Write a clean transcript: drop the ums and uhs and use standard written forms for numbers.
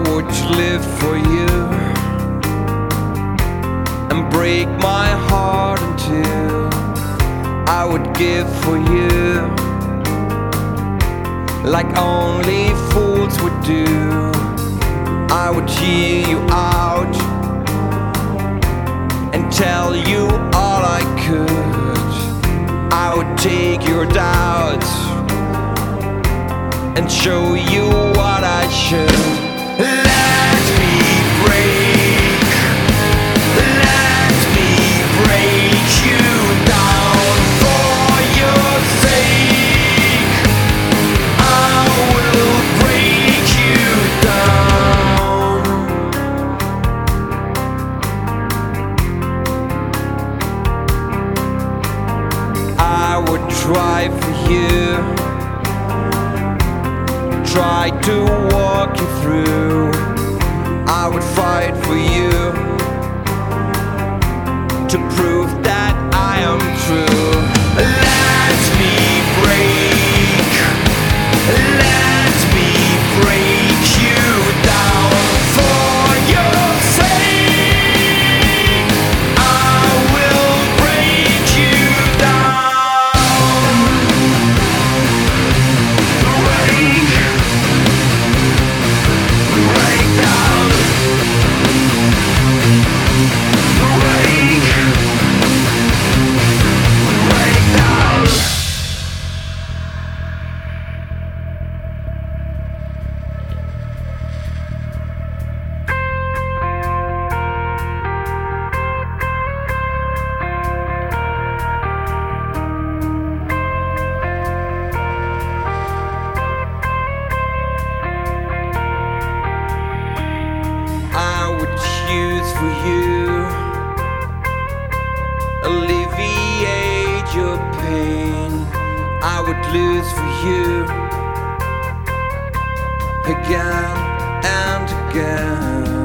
would live for you and break my heart in two. I would give for you like only fools would do. I would hear you out and tell you all I could. I would take your doubts and show you what I should. Let me break, let me break you down for your sake. I will break you down. I would try for you, try to walk you through. I would fight for you to prove that I am true. Let me break, let me break you down for your sake. I will break you down. Break down. Break down. I would choose for you, alleviate your pain. I would lose for you again and again.